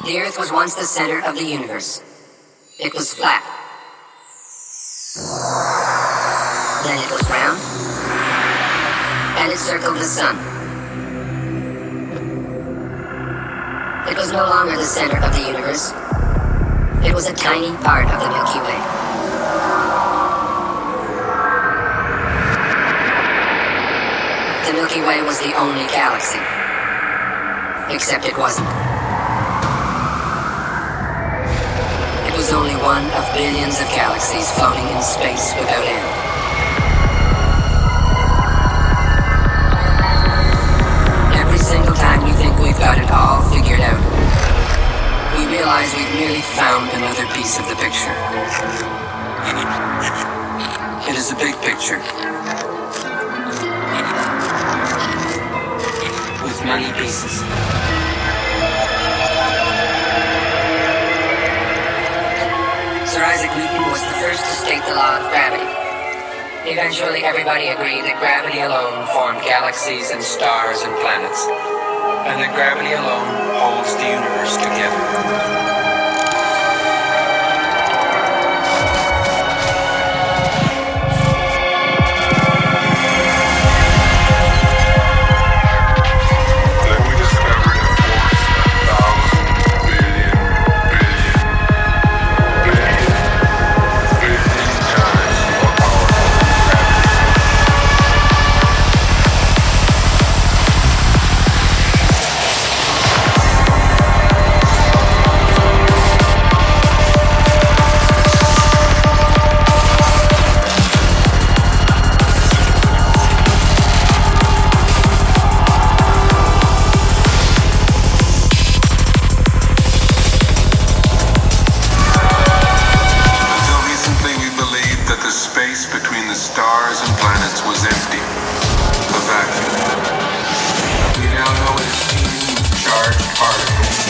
The Earth was once the center of the universe. It was flat. Then it was round, and it circled the sun. It was no longer the center of the universe. It was a tiny part of the Milky Way. The Milky Way was the only galaxy. Except it wasn't. It was only one of billions of galaxies floating in space without end. Every single time you think we've got it all figured out, we realize we've merely found another piece of the picture. It is a big picture, with many pieces. Sir Isaac Newton was the first to state the law of gravity. Eventually, everybody agreed that gravity alone formed galaxies and stars and planets, and that gravity alone holds the universe together. Charged particles.